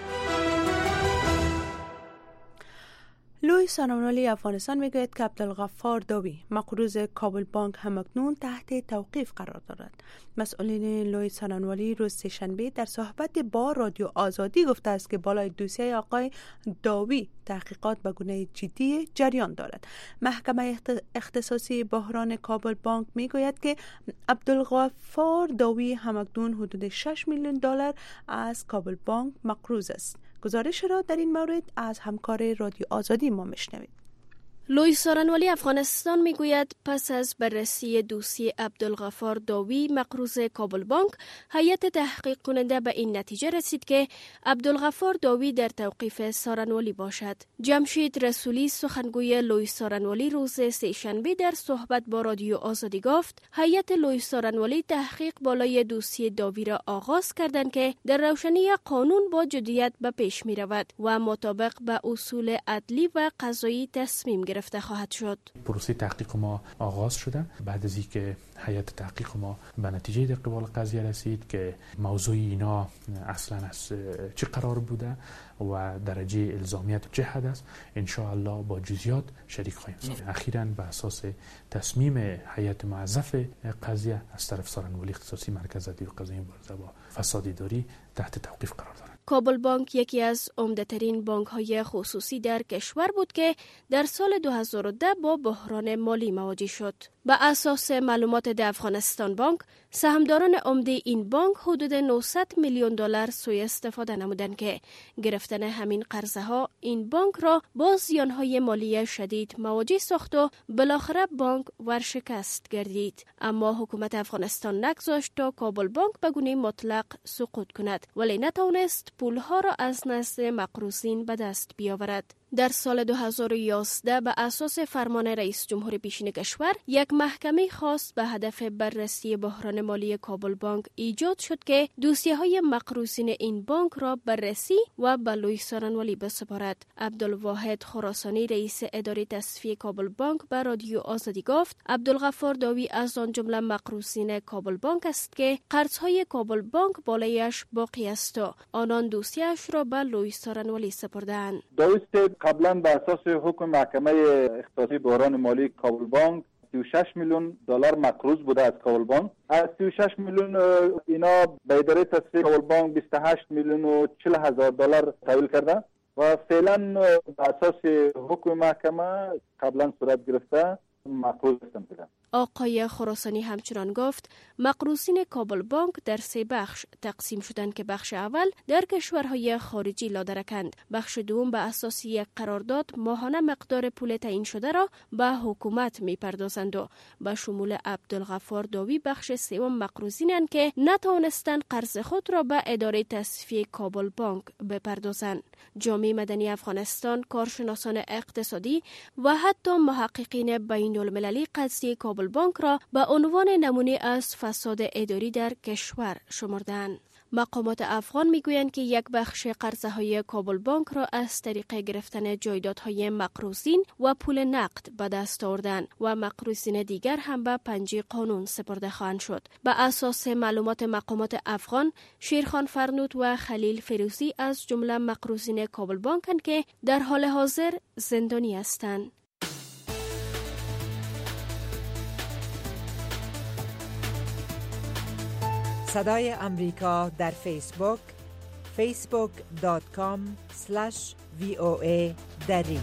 لوی سانانوالی افغانستان میگوید که عبدالغفار داوی مقروض کابل بانک همکنون تحت توقیف قرار دارد. مسئولین لوی سانانوالی روز سه‌شنبه در صحبت با رادیو آزادی گفته است که بالای دوسیه آقای داوی تحقیقات به گونه جدی جریان دارد. محکمه اختصاصی بحران کابل بانک میگوید که عبدالغفار داوی همکنون حدود 6 میلیون دلار از کابل بانک مقروض است. گزارش را در این مورد از همکار رادیو آزادی ما میشنوید. لوی سارنوالی افغانستان میگوید پس از بررسی دوسیه عبدالغفار داوی مقروض کابل بانک، هیئت تحقیق کننده به این نتیجه رسید که عبدالغفار داوی در توقیف سارنوالی باشد. جمشید رسولی سخنگوی لوی سارنوالی روز سه‌شنبه در صحبت با رادیو آزادی گفت هیئت لوی سارنوالی تحقیق بالای دوسیه داوی را آغاز کردند که در روشنی قانون با جدیت به پیش می رود و مطابق به اصول عدلی و قضایی تصمیم گرفت خواهد شد. پروسه تحقیق ما آغاز شده بعد از اینکه هیئت تحقیق ما به نتیجه در قبال قضیه رسید که موضوع اینا اصلا از چه قرار بوده و درجه الزامیت چه حد است، ان شاء الله با جزئیات شریک خواهیم شد. اخیراً به اساس تصمیم هیئت موظف قضیه از طرف سارنوالی اختصاصی مرکز عدلی و قضایی مبارزه با فساد اداری تحت توقیف قرار دارد. کابل بانک یکی از عمده‌ترین بانک‌های خصوصی در کشور بود که در سال 2010 با بحران مالی مواجه شد. بر اساس معلومات د افغانستان بانک، سهامداران عمده این بانک حدود 900 میلیون دلار سوء استفاده نمودند که گرفتن همین قرضه ها این بانک را با زیانهای مالی شدید مواجه ساخت و بالاخره بانک ورشکست گردید. اما حکومت افغانستان نگذاشت تا کابل بانک به گونه مطلق سقوط کند، ولی نتوانست پولها را از نزد مقروضین به دست بیاورد. در سال 2011 به اساس فرمان رئیس جمهور پیشین کشور یک محکمه خاص به هدف بررسی بحران مالی کابل بانک ایجاد شد که دوسیه‌های مقروضین این بانک را بررسی و به لوی سارنوالی بسپارد. عبدالواحد خراسانی رئیس اداره تصفیه کابل بانک به رادیو آزادی گفت عبدالغفار داوی از آن جمله مقروضین کابل بانک است که قرضهای کابل بانک بالایش باقی است و آنان دوسیه‌اش را به لوی سارنوالی سپردند. قبلا به اساس حکم محکمه اختصاصی بحران مالی کابل بانک 36 میلیون دلار مقروض بوده از کابل بانک. از 36 میلیون اینا به اداره تصفیه کابل بانک 28 میلیون و 40 هزار دلار تحویل کرده و فعلا به اساس حکم محکمه قبلا صورت گرفته مقروض هستند. آقای خراسانی همچنان گفت مقروضین کابل بانک در 3 بخش تقسیم شدند که بخش اول در کشورهای خارجی لادرکند، بخش دوم به اساس یک قرارداد ماهانه مقدار پول تعیین شده را به حکومت میپردازند و به شمول عبدالغفار داوی بخش سوم مقروضینند که نتوانستند قرض خود را به اداره تصفیه کابل بانک بپردازند. جامعه مدنی افغانستان، کارشناسان اقتصادی و حتی محققین بین المللی قضیه کابل بانک را به عنوان نمونه از فساد اداری در کشور شمردند. مقامات افغان میگویند که یک بخش قرضه های کابل بانک را از طریق گرفتن جایدادهای مقروضین و پول نقد به دست آوردند و مقروضین دیگر هم به پنجه قانون سپرده خواهند شد. به اساس معلومات مقامات افغان، شیرخان فرنود و خلیل فیروزی از جمله مقروضین کابل بانکند که در حال حاضر زندانی هستند. صدای امریکا در فیسبوک facebook.com/VOA دری.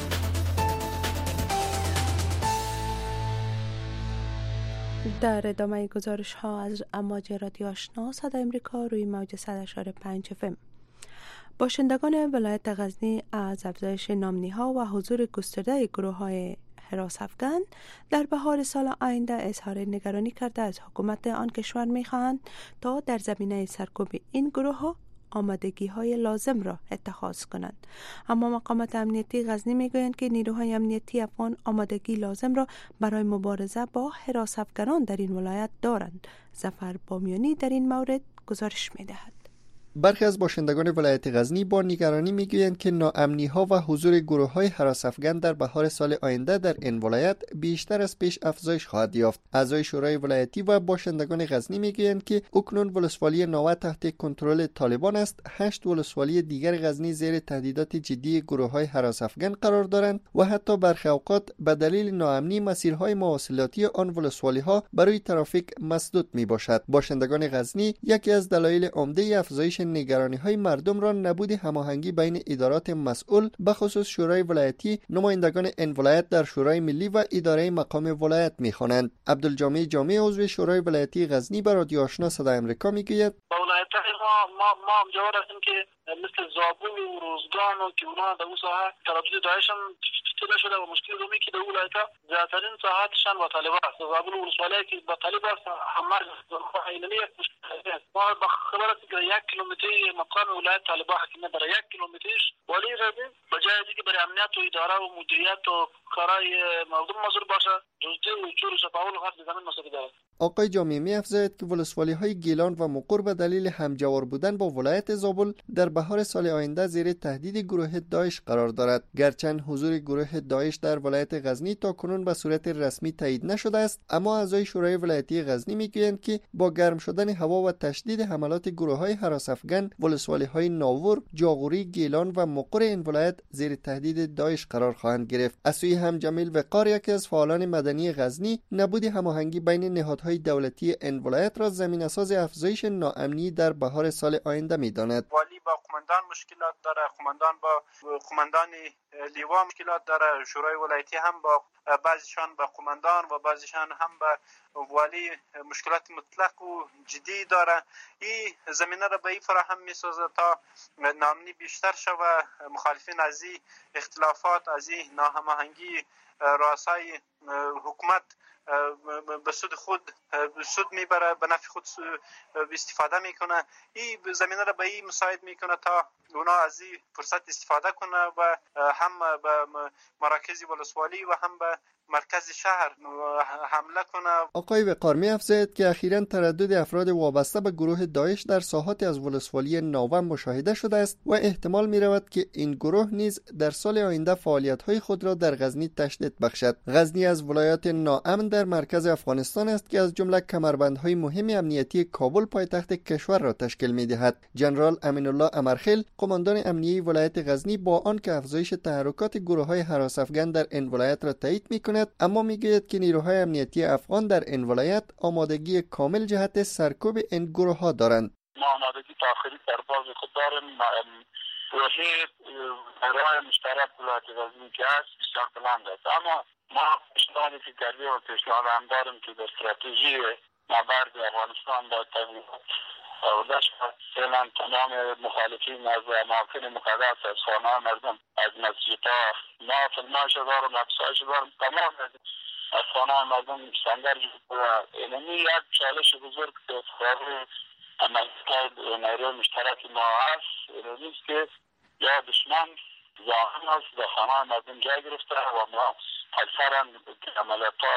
در ادامه گزارش ها از امواج رادیو آشنا صدای امریکا روی موج 100.5 FM. باشندگان ولایت غزنی از افزایش نامنی ها و حضور گسترده گروه های حراس افغان در بهار سال آینده اظهار نگرانی کرده از حکومت آن کشور می‌خواهند تا در زمینه سرکوب این گروه ها آمادگی های لازم را اتخاذ کنند. اما مقامات امنیتی غزنی میگویند که نیروهای امنیتی افغان آمادگی لازم را برای مبارزه با حراس افغانان در این ولایت دارند. ظفر بامیانی در این مورد گزارش می‌دهد. برخی از باشندگان ولایت غزنی با نگرانی میگویند که ناامنی‌ها و حضور گروه‌های حراس افغان در بهار سال آینده در این ولایت بیشتر از پیش افزایش خواهد یافت. اعضای شورای ولایتی و باشندگان غزنی میگویند که اکنون ولسوالی نوه تحت کنترل طالبان است. 8 ولسوالی دیگر غزنی زیر تهدیدات جدی گروه‌های حراس افغان قرار دارند و حتی برخی اوقات به دلیل ناامنی مسیرهای مواصلاتی آن ولسوالی‌ها برای ترافیک مسدود میباشد. باشندگان غزنی یکی از دلایل عمده افزایش نگرانی‌های مردم را نبود هماهنگی بین ادارات مسئول به خصوص شورای ولایتی، نمایندگان این ولایت در شورای ملی و اداره مقام ولایت می‌خوانند. عبدالجامع جامع عضو شورای ولایتی غزنی به رادیو آشنا صدای آمریکا میگوید ولایت ما هم جواب هستیم که مثل زابل و روزگان و که اونا در اون ساحه تردد داعش هم شده شده و مشکل دومی که در اون ولایت زیادترین ساحاتشان با طالبان است. زابل و ولسوالی که با طالبان است همه اینمی یک مشکل است. ما با خبر است که 1 کیلومتری مقام ولایت طالبان حکمیت داره. 1 کیلومترش ولی رزم بجای اینکه برای امنیت و اداره و مدیریت و کارهای مردم مسئول باشه جزء و چور شفاول غرب زمین مسئول داره. آقای جامعی می‌افزاید که ولسوالی‌های گیلان و مقر به دلیل همجوار بودن با ولایت زابل در بهار سال آینده زیر تهدید گروه داعش قرار دارد. گرچند حضور گروه داعش در ولایت غزنی تا کنون به صورت رسمی تایید نشده است، اما اعضای شورای ولایتی غزنی میگویند که با گرم شدن هوا و تشدید حملات گروه‌های حراس افغان، ولسوالی‌های ناور، جاغوری، گیلان و مقر این ولایت زیر تهدید داعش قرار خواهند گرفت. از سوی هم جمیل وقار یکی از فعالان مدنی غزنی نبود هماهنگی بین نهادهای دولتی این ولایت را زمینه‌ساز افزایش ناامنی در بهار سال آینده می‌داند. والی با قماندان مشکلات داره، قماندان با قماندان لیوا مشکلات داره، شورای ولایتی هم با بعضیشان با قماندان و بعضیشان هم با والی مشکلات مطلق و جدی داره. این زمینه را به این فراهم می‌سازه تا ناامنی بیشتر شود، مخالفین از این اختلافات، از این ناهماهنگی رؤسای حکومت به سود خود سود میبره، به نفع خود استفاده میکنه. این زمینه را به این مساعد میکنه تا اونا از این فرصت استفاده کنه و هم به مراکز ولسوالی و هم به مرکز شهر حمله کنه. آقای وقار می‌افزاید که اخیراً تردد افراد وابسته به گروه داعش در ساحات از ولسوالی ناوه مشاهده شده است و احتمال می‌رود که این گروه نیز در سال آینده فعالیت‌های خود را در غزنی تشدید بخشد. غزنی از ولایات ناامن در مرکز افغانستان است که از جمله کمربندهای مهم امنیتی کابل پایتخت کشور را تشکیل می‌دهد. ژنرال امین الله امرخیل قماندان امنیه ولایت غزنی با آنکه افزایش تحرکات گروه‌های هراس افغان در این ولایت را تایید می‌کند، اما می‌گوید که نیروهای امنیتی افغان در این ولایت آمادگی کامل جهت سرکوب این گروه‌ها دارند. ما آمادگی داخلی در باز خود داریم. روحی برای مشترک ولایت غزنی که هست بسیار بلند است، اما ما پیشنهادی که کردیم و پیشنهاد هم داریم که در استراتژی نبرد افغانستان باید تغییر شود. فعلا تمام مخالفین از اماکن مقدس از خانه مردم، از مسجدها، ما فلماش دارم، افسایش دارم، تمام از خانه مردم سنگر و اینمی یک چالش بزرگ که فراری عملکرد نیروی مشترک ما هست. اینمیست که یا دشمن زاهم هست در خانه مردم جای گرفته و ما اکثرا عملیاتها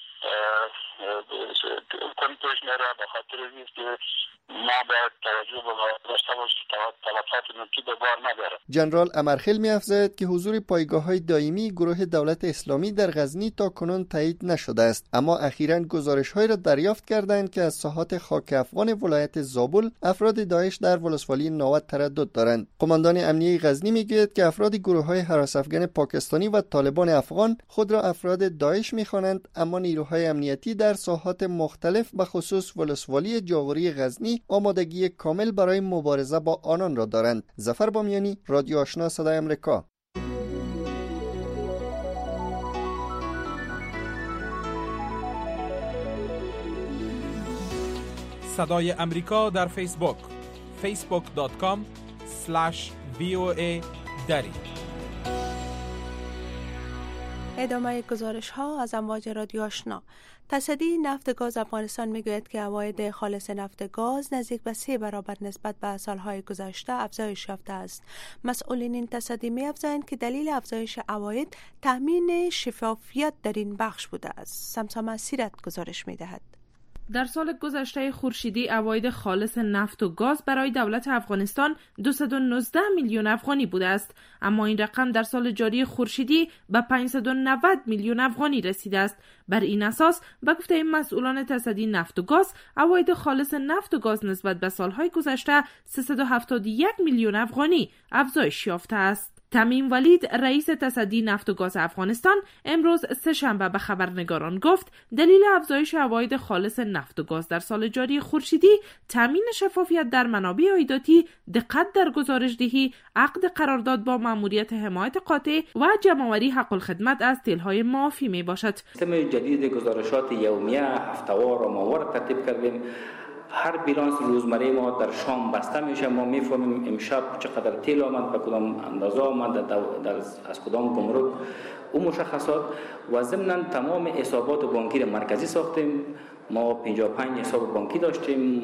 کنتوش میره به خاطر اینست که ما باید توجه داشته باشیم تلفات نوکی به بار نداره. جنرال امرخیل می‌افزاید که حضور پایگاه‌های دائمی گروه دولت اسلامی در غزنی تا کنون تایید نشده است، اما اخیراً گزارش‌هایی را دریافت کردند که از ساحات خاک افغان ولایت زابل افراد داعش در ولسوالی ناوت تردد دارند. قماندان امنیه غزنی می‌گوید که افراد گروه‌های هراس افغان پاکستانی و طالبان افغان خود را افراد داعش می‌خوانند، اما نیروهای امنیتی در ساحات مختلف به خصوص ولسوالی جاغوری غزنی آمادگی کامل برای مبارزه با آنان را دارند. ظفر بامیانی، رادیو آشنا صدای آمریکا. صدای امریکا در فیسبوک facebook.com/VOA دری. ادامه گزارش ها از امواج رادیو آشنا. تصدی نفت گاز افغانستان میگوید که عواید خالص نفت گاز نزدیک به 3 برابر نسبت به سالهای گذشته افزایش یافته است. مسئولین این تصدی می‌افزایند که دلیل افزایش عواید تامین شفافیت در این بخش بوده است. سمسام سیرت گزارش می‌دهد. در سال گذشته خورشیدی عواید خالص نفت و گاز برای دولت افغانستان 219 میلیون افغانی بوده است، اما این رقم در سال جاری خورشیدی به 590 میلیون افغانی رسیده است. بر این اساس به گفته مسئولان تصدی نفت و گاز، عواید خالص نفت و گاز نسبت به سالهای گذشته 371 میلیون افغانی افزایش یافته است. تمیم ولید رئیس تصدی نفت و گاز افغانستان امروز سه‌شنبه به خبرنگاران گفت دلیل افزایش عواید خالص نفت و گاز در سال جاری خورشیدی تامین شفافیت در منابع عایداتی، دقت در گزارش‌دهی، عقد قرارداد با مأموریت حمایت قاطع و جمع‌آوری حق الخدمت از تیل‌های معافی میباشد. سیستم جدید گزارشات یومیه، هفته‌وار و ماهوار ترتیب کردیم. هر بیلانس روزمره ما در شام بسته میشه، ما میفهمیم امشب چقدر تیل آمد، به کدام اندازه آمد، از کدام گمرک، اون مشخصات. و ضمن تمام حسابات بانکی مرکزی ساختیم. ما 55 حساب بانکی داشتیم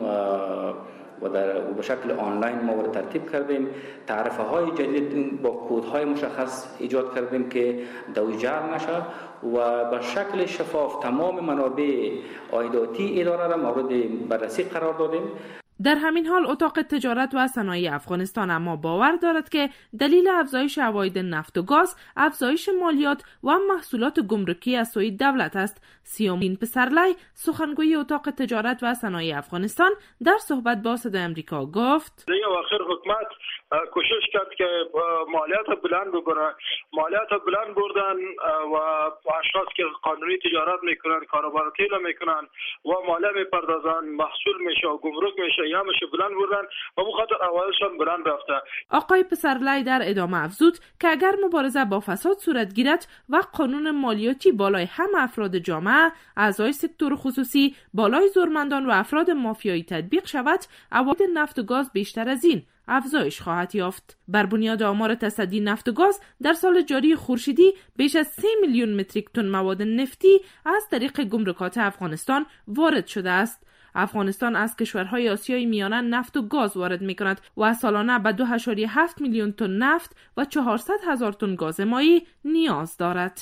و به شکل آنلاین ما رو ترتیب کردیم. تعرفه های جدید با کودهای مشخص ایجاد کردیم که دویجر نشه و به شکل شفاف تمام منابع عایداتی اداره را مورد بررسی قرار دادیم. در همین حال اتاق تجارت و صنایع افغانستان اما باور دارد که دلیل افزایش عواید نفت و گاز افزایش مالیات و محصولات گمرکی از سوی دولت است. سیامین پسرلی سخنگوی اتاق تجارت و صنایع افغانستان در صحبت با صدای آمریکا گفت در آخر حکومت کوشش کرد که مالیات بلند بکنه. مالیات بلند بردن و اشخاص که قانونی تجارت میکنن، کاروبار تیل میکنن و مالیات میپردازن، محصول میشه و گمرک میشه، یا میشه بلند بردن و به خاطر عوایدشان بلند رفته. آقای پسرلی در ادامه افزود که اگر مبارزه با فساد صورت گیرد و قانون مالیاتی بالای همه افراد جامعه، اعضای سکتور خصوصی، بالای زورمندان و افراد مافیایی تطبیق شود، عواید نفت و گاز بیشتر از این افزایش خواهد یافت. بر بنیاد آمار تصدی نفت و گاز در سال جاری خورشیدی بیش از 3 میلیون متریک تن مواد نفتی از طریق گمرکات افغانستان وارد شده است. افغانستان از کشورهای آسیای میانه نفت و گاز وارد می‌کند و سالانه به 2.7 میلیون تن نفت و 400,000 تن گاز مایی نیاز دارد.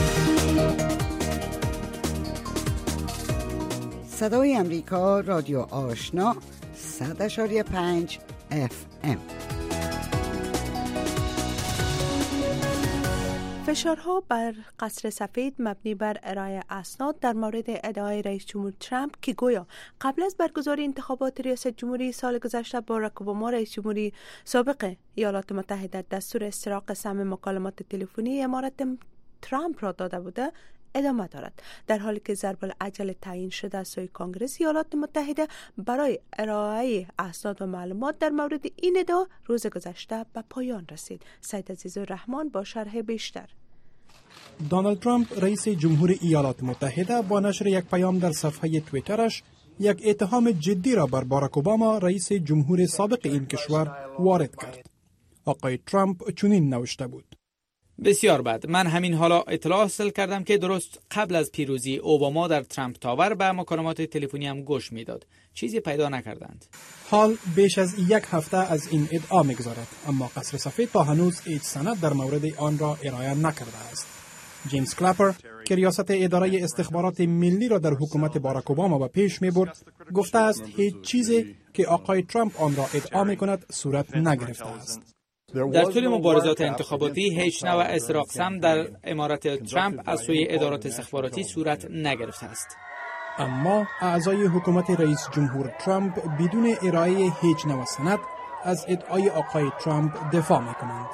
صدای امریکا، رادیو آشنا، 100.5 FM. فشارها بر قصر سفید مبنی بر ارائه اسناد در مورد ادعای رئیس جمهور ترامپ که گویا قبل از برگزاری انتخابات ریاست جمهوری سال گذشته باراک اوباما رئیس جمهوری سابق ایالات متحده دستور استراق سهم مکالمات تلفنی امارت ترامپ را داده بوده ادامه دارد، در حالی که ضرب العجل تعیین شده از سوی کنگره ایالات متحده برای ارائه اسناد و معلومات در مورد این ادعا روز گذشته به پایان رسید. سید عزیزالرحمن با شرح بیشتر. دونالد ترامپ رئیس جمهور ایالات متحده با نشر یک پیام در صفحه توییترش یک اتهام جدی را بر باراک اوباما رئیس جمهور سابق این کشور وارد کرد. آقای ترامپ چنین نوشته بود: بسیار بد. من همین حالا اطلاع حاصل کردم که درست قبل از پیروزی اوباما در ترامپ تاور به مکالمات تلفنی هم گوش میداد. چیزی پیدا نکردند. حال بیش از یک هفته از این ادعا میگذارد، اما قصر سفید تا هنوز هیچ سند در مورد آن را ارائه نکرده است. جیمز کلپر که ریاست اداره استخبارات ملی را در حکومت باراک اوباما به پیش میبرد گفته است هیچ چیزی که آقای ترامپ آن را ادعا میکند صورت نگرفته است. در طول مبارزات انتخاباتی هیچ نوع استراق سهم در امارت ترامپ از سوی ادارات استخباراتی صورت نگرفته است. اما اعضای حکومت رئیس جمهور ترامپ بدون ارائه هیچ نوع سند از ادعای آقای ترامپ دفاع میکنند.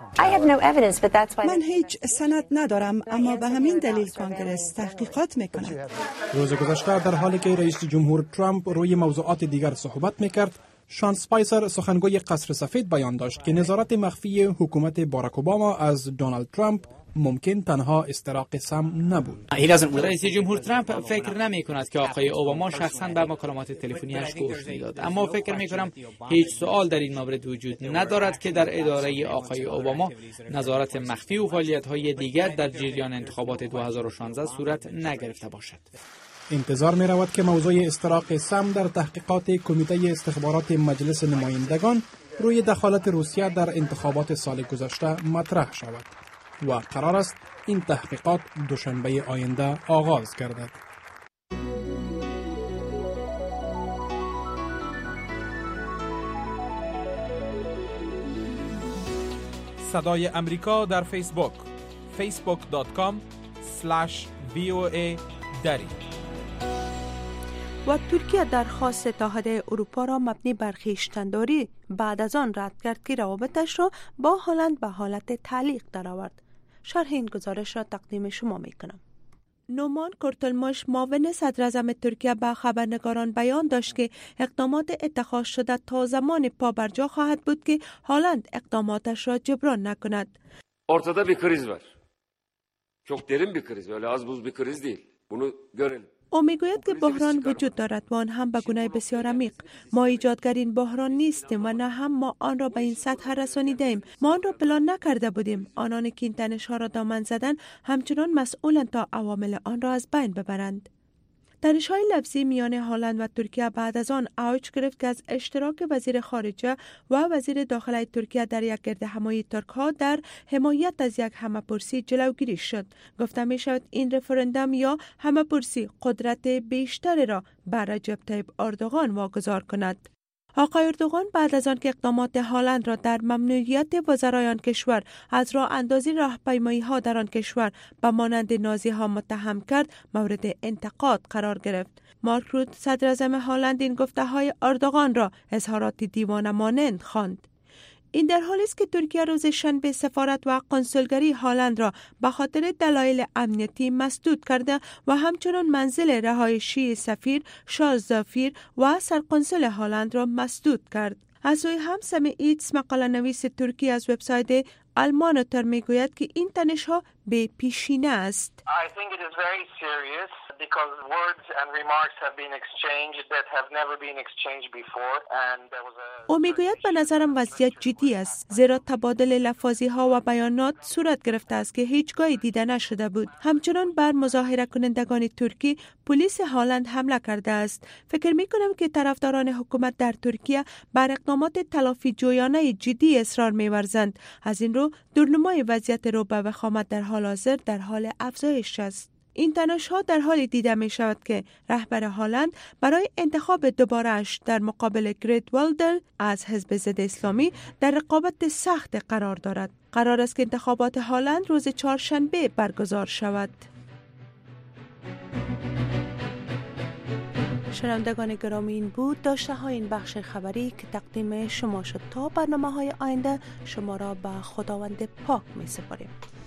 من هیچ سند ندارم، اما به همین دلیل کنگره تحقیقات میکند. روز گذشته در حالی که رئیس جمهور ترامپ روی موضوعات دیگر صحبت میکرد، شان اسپایسر سخنگوی قصر سفید بیان داشت که نظارت مخفی حکومت باراک اوباما از دونالد ترامپ ممکن تنها استراق سهم نبود. رئیس جمهور ترامپ فکر نمی کند که آقای اوباما شخصا به مکالمات تلفنیش گوش میداد، اما فکر می کنم هیچ سوال در این مورد وجود ندارد که در اداره آقای اوباما نظارت مخفی و فعالیت‌های دیگر در جریان انتخابات 2016 صورت نگرفته باشد. انتظار می رود که موضوع استراق سهم در تحقیقات کمیته استخبارات مجلس نمایندگان روی دخالت روسیه در انتخابات سال گذشته مطرح شود و قرار است این تحقیقات دوشنبه آینده آغاز گردد. صدای امریکا در فیسبوک facebook.com/VOA دری. و ترکیه درخواست اتحادیه اروپا را مبنی بر خویشتن‌داری بعد از آن رد کرد که روابطش را با هلند به حالت تعلیق درآورد. شرح این گزارش را تقدیم شما می‌کنم. نومان کورتولموش معاون صدراعظم ترکیه به خبرنگاران بیان داشت که اقدامات اتخاذ شده تا زمان پابرجا خواهد بود که هلند اقداماتش را جبران نکند. Ortada bir kriz var. Çok derin bir kriz. Öyle az buz bir kriz değil. Bunu görelim. او میگوید که بحران وجود دارد و آن هم به گونه بسیار عمیق. ما ایجادگر این بحران نیستیم و نه هم ما آن را به این سطح رسانیدیم. ما آن را پلان نکرده بودیم. آنانی که این تنش‌ها را دامن زدن همچنان مسئولند تا عوامل آن را از بین ببرند. تنش‌های لفظی میان هلند و ترکیه بعد از آن اوج گرفت که از اشتراک وزیر خارجه و وزیر داخله ترکیه در یک گردهمایی ترک‌ها در حمایت از یک همه‌پرسی جلوگیری شد. گفته می‌شود این رفراندوم یا همه‌پرسی قدرت بیشتری را بر رجب طیب اردوغان واگذار کند. آقای اردوغان بعد از آن که اقدامات هلند را در ممنوعیت وزرای آن کشور از راه اندازی راهپیمایی ها در آن کشور به مانند نازی ها متهم کرد، مورد انتقاد قرار گرفت. مارک روت صدراعظم هلند این گفته های اردوغان را اظهارات دیوانه مانند خواند. این در حالی است که ترکیه روز شنبه سفارت و قنسولگری هلند را به خاطر دلایل امنیتی مسدود کرده و همچنین منزل رهایشی سفیر شارلز زافیر و سرقنسول هلند را مسدود کرد. از سوی هم سمی ایتس مقاله نویس ترکی از وبسایت آلمانوتر میگوید که این تنش‌ها به پیشینه است. او میگوید به نظرم وضعیت جدی است، زیرا تبادل لفاظی ها و بیانات صورت گرفته است که هیچگاهی دیده نشده بود. همچنان بر مظاهره کنندگان ترکی پلیس هلند حمله کرده است. فکر می کنم که طرفداران حکومت در ترکیه بر اقدامات تلافی جویانه جدی اصرار می‌ورزند. از این رو دورنمای وضعیت رو به وخامت در حال حاضر در حال افزایش است. این تنش‌ها در حالی دیده می شود که رهبر هالند برای انتخاب دوباره‌اش در مقابل گریت والدر از حزب ضد اسلامی در رقابت سخت قرار دارد. قرار است که انتخابات هالند روز چهارشنبه برگزار شود. شنوندگان گرامی، این بود داشته های این بخش خبری که تقدیم شما شد. تا برنامه های آینده شما را به خداوند پاک می سپاریم.